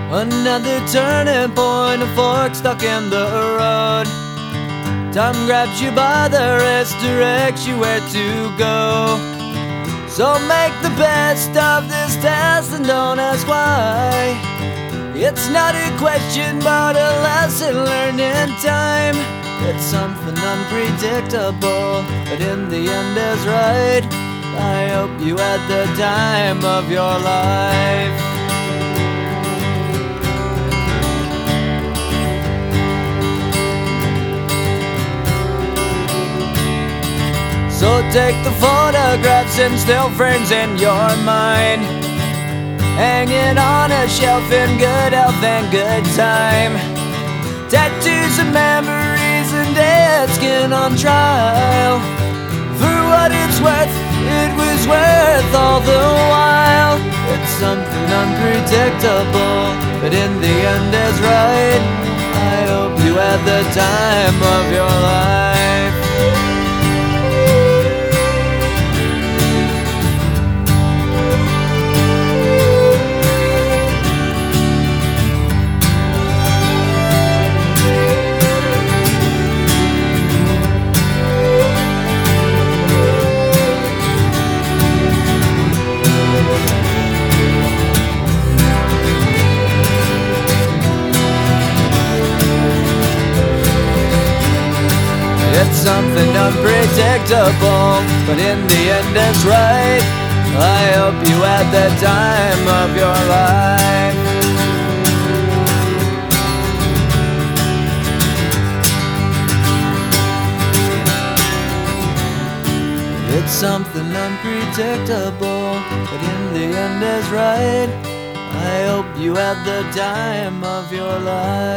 Another turning point, a fork stuck in the road. Time grabs you by the wrist, directs you where to go. So make the best of this test and don't ask why. It's not a question but a lesson learned in time. It's something unpredictable, but in the end is right. I hope you had the time of your life. So take the photographs and still frames in your mind, hanging on a shelf in good health and good time. Tattoos of memories and dead skin on trial. For what it's worth, it was worth all the while. It's something unpredictable, but in the end is right. I hope you had the time of your life. It's something unpredictable, but in the end it's right. I hope you had the time of your life. It's something unpredictable, but in the end is right. I hope you had the time of your life.